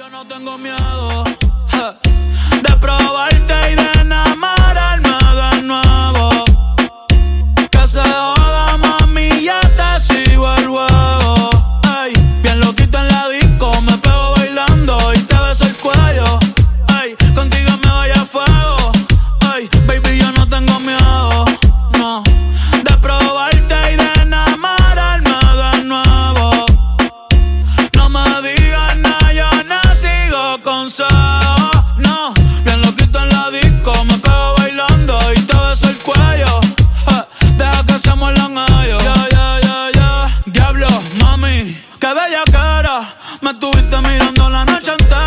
yo no tengo miedo de probarte y de enamorarme de nuevo. Que se joda, mami, ya te sigo el juego. Ey, bien loquito en la disco, me pego bailando y te beso el cuello. Ey, contigo me voy a fuego. Ey, baby, yo no tengo miedo, no, de probarte y de enamorarme de nuevo. No me digas nada, yo no sigo consejos, no. Bien loquito en la disco, me pego bailando y te beso el cuello. Deja que se muerdan ellos. Diablo, mami, qué bella cara. Me estuviste mirando la noche entera.